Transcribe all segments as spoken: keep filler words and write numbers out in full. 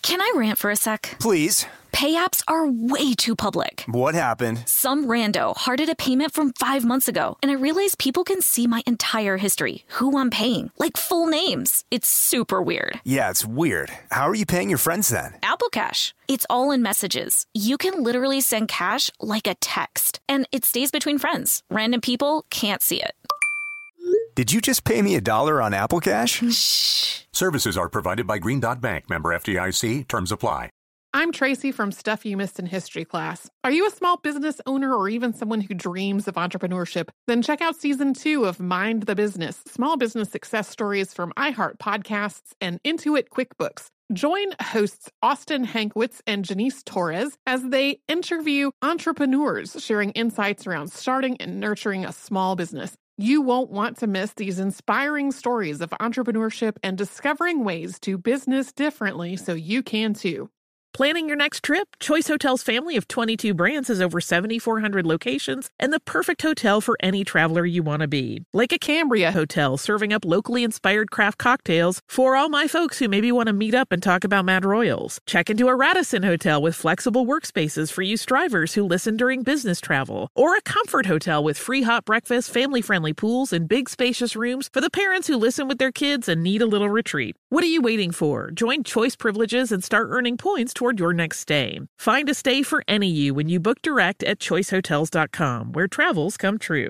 Can I rant for a sec? Please. Pay apps are way too public. What happened? Some rando hearted a payment from five months ago, and I realized people can see my entire history, who I'm paying, like full names. It's super weird. Yeah, it's weird. How are you paying your friends then? Apple Cash. It's all in messages. You can literally send cash like a text, and it stays between friends. Random people can't see it. Did you just pay me a dollar on Apple Cash? Shh. Services are provided by Green Dot Bank. Member F D I C. Terms apply. I'm Tracy from Stuff You Missed in History class. Are you a small business owner or even someone who dreams of entrepreneurship? Then check out season two of Mind the Business, small business success stories from iHeart Podcasts and Intuit QuickBooks. Join hosts Austin Hankwitz and Janice Torres as they interview entrepreneurs sharing insights around starting and nurturing a small business. You won't want to miss these inspiring stories of entrepreneurship and discovering ways to business differently so you can too. Planning your next trip? Choice Hotels' family of twenty-two brands has over seven thousand four hundred locations and the perfect hotel for any traveler you want to be. Like a Cambria Hotel, serving up locally inspired craft cocktails for all my folks who maybe want to meet up and talk about Mad Royals. Check into a Radisson Hotel with flexible workspaces for you strivers who listen during business travel. Or a Comfort Hotel with free hot breakfast, family-friendly pools, and big spacious rooms for the parents who listen with their kids and need a little retreat. What are you waiting for? Join Choice Privileges and start earning points toward your next stay. Find a stay for any you when you book direct at choice hotels dot com, where travels come true.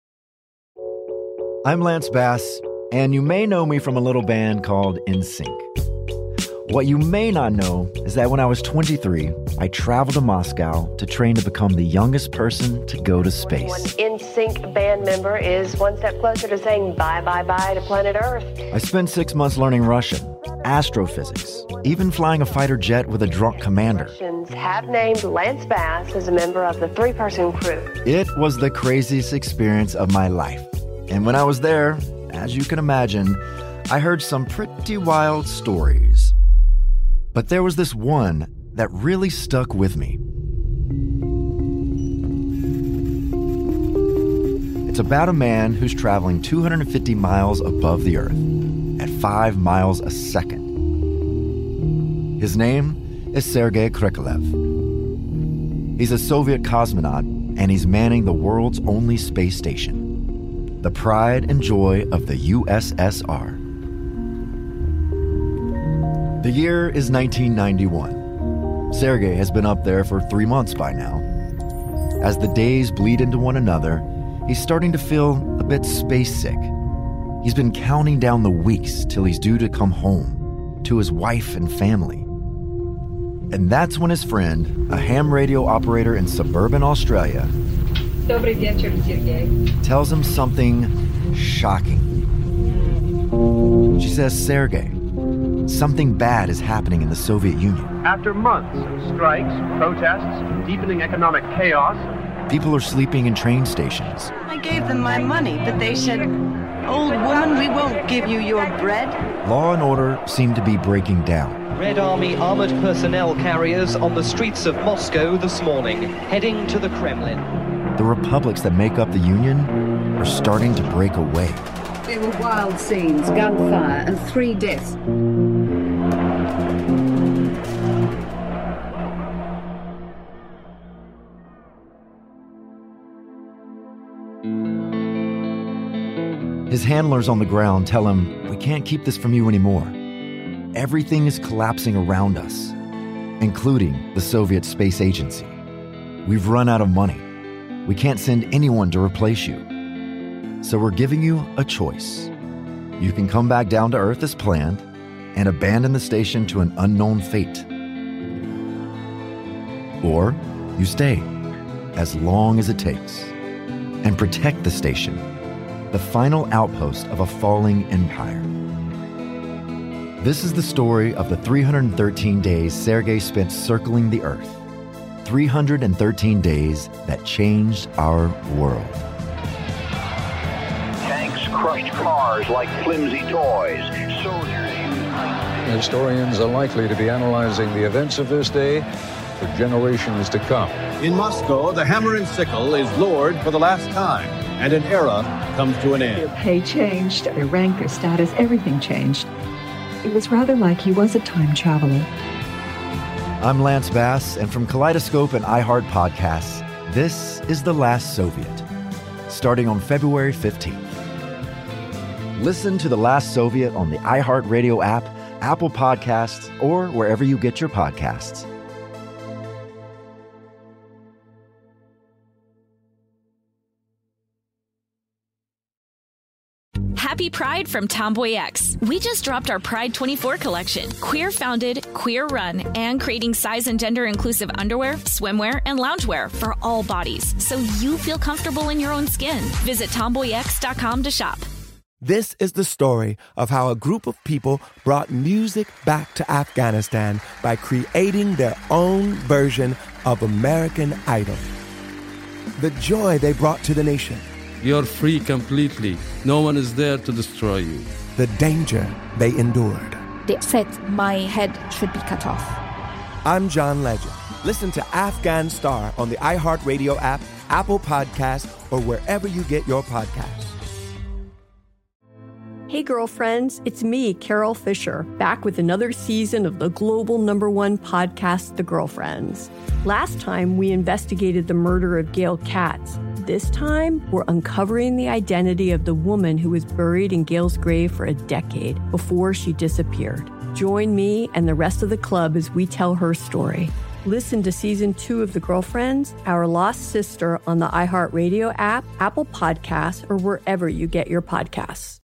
I'm Lance Bass, and you may know me from a little band called N Sync. What you may not know is that when I was twenty-three, I traveled to Moscow to train to become the youngest person to go to space. One N Sync band member is one step closer to saying bye, bye, bye to planet Earth. I spent six months learning Russian, astrophysics, even flying a fighter jet with a drunk commander. Russians have named Lance Bass as a member of the three-person crew. It was the craziest experience of my life. And when I was there, as you can imagine, I heard some pretty wild stories. But there was this one that really stuck with me. It's about a man who's traveling two hundred fifty miles above the Earth at five miles a second. His name is Sergei Krikalev. He's a Soviet cosmonaut, and he's manning the world's only space station, the pride and joy of the U S S R. The year is nineteen ninety-one. Sergei has been up there for three months by now. As the days bleed into one another, he's starting to feel a bit space sick. He's been counting down the weeks till he's due to come home to his wife and family. And that's when his friend, a ham radio operator in suburban Australia, Добрый вечер, Sergei, tells him something shocking. She says, Sergei, something bad is happening in the Soviet Union. After months of strikes, protests, deepening economic chaos, people are sleeping in train stations. I gave them my money, but they said, old woman, we won't give you your bread. Law and order seem to be breaking down. Red Army armored personnel carriers on the streets of Moscow this morning, heading to the Kremlin. The republics that make up the Union are starting to break away. There were wild scenes, gunfire, and three deaths. His handlers on the ground tell him, we can't keep this from you anymore. Everything is collapsing around us, including the Soviet Space Agency. We've run out of money. We can't send anyone to replace you. So we're giving you a choice. You can come back down to Earth as planned and abandon the station to an unknown fate. Or you stay as long as it takes and protect the station, the final outpost of a falling empire. This is the story of the three hundred thirteen days Sergei spent circling the Earth. three hundred thirteen days that changed our world. Tanks crushed cars like flimsy toys. Soldiers used... Historians are likely to be analyzing the events of this day for generations to come. In Moscow, the hammer and sickle is lowered for the last time, and an era comes to an end. Their pay changed, their rank, their status, everything changed. It was rather like he was a time traveler. I'm Lance Bass, and from Kaleidoscope and iHeart Podcasts, this is The Last Soviet, starting on February fifteenth. Listen to The Last Soviet on the iHeartRadio app, Apple Podcasts, or wherever you get your podcasts. Happy Pride from Tomboy X. We just dropped our Pride twenty-four collection. Queer founded, queer run, and creating size and gender inclusive underwear, swimwear, and loungewear for all bodies, so you feel comfortable in your own skin. Visit tomboy x dot com to shop. This is the story of how a group of people brought music back to Afghanistan by creating their own version of American Idol. The joy they brought to the nation. You're free completely. No one is there to destroy you. The danger they endured. They said my head should be cut off. I'm John Legend. Listen to Afghan Star on the iHeartRadio app, Apple Podcasts, or wherever you get your podcasts. Hey, girlfriends, it's me, Carol Fisher, back with another season of the global number one podcast, The Girlfriends. Last time, we investigated the murder of Gail Katz. This time, we're uncovering the identity of the woman who was buried in Gail's grave for a decade before she disappeared. Join me and the rest of the club as we tell her story. Listen to season two of The Girlfriends, Our Lost Sister on the iHeartRadio app, Apple Podcasts, or wherever you get your podcasts.